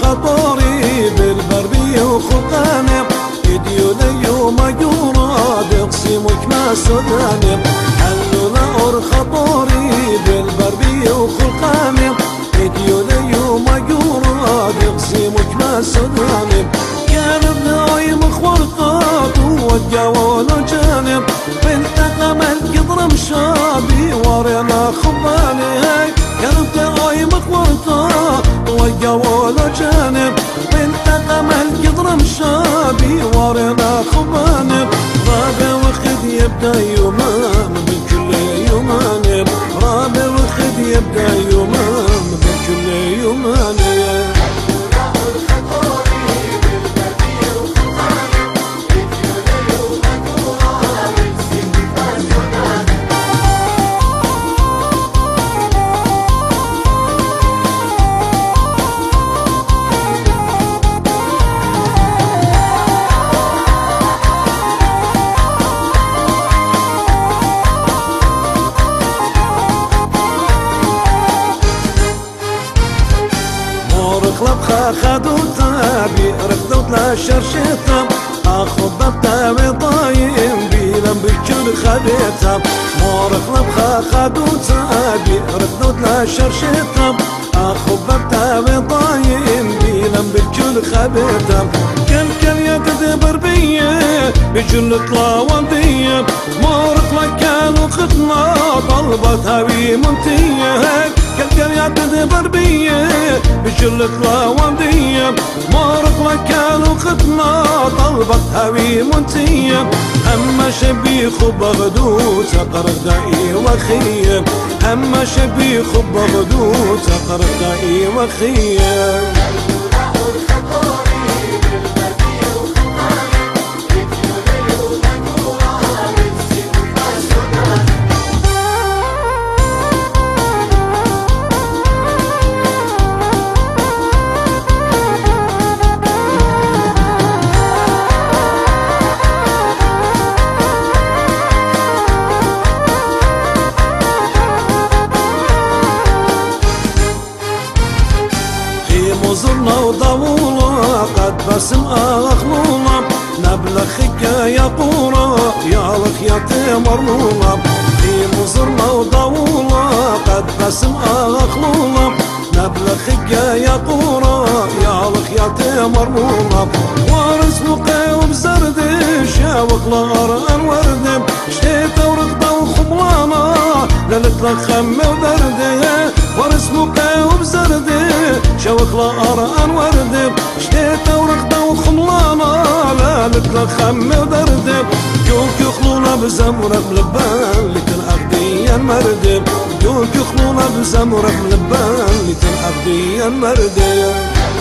خطوري بالبربي وخطاني ديولي وما يراد يقسمك ما سوداني حلو نور خطوري بالبربي وخطاني ديولي وما يراد يقسمك ما سوداني كان ابني مخورطات ووجهوا جانب بنتقم القدر مشابي ورينا خباني كان ابني مخورطات ووجهوا جانب بنتقم القدر مشابي ورينا خباني رابع وخذ يبدا يومان بكل يومان رابع وخذ يبدا يومان بكل يومان خلب خدو تابي رفضت لا شرشتم اخذ بتاوي طايم بيلم بكل خبيتم مور خلب خدو تابي رفضت لا شرشتم اخذ بتاوي طايم بيلم بكل خبيتم كل يتدبر بيه بجل طلاونديه مور خلب كانوا خدمه طلبت هاوي منتيه كل يتدبر بيه بجل طلاونديه مورق لكانوا خدمة طلبت هاوي منتيه اما شبيخ بغدو تقرق دائي وخيه اما شبيخ بغدو تقرق دائي وخيه وزرنا وضولا قد بسم أخلولا نبلخك يا قورا يا لخ يا تمرلولا في وزرنا وضولا قد بسم أخلولا نبلخك يا قورا يا لخ يا تمرلولا وارس بقى وبزردش يا وقلار الورد شتيت ورقبة وخملانا للك خم ودرده وارس بقى وبزردش شوق لأران ورد شتيت ورقدة وخملانة لالك لخم ودرد جوك يخلونا بزمرة ملبان لكن أخديا مرد جوك يخلونا بزمرة ملبان لكن أخديا مرد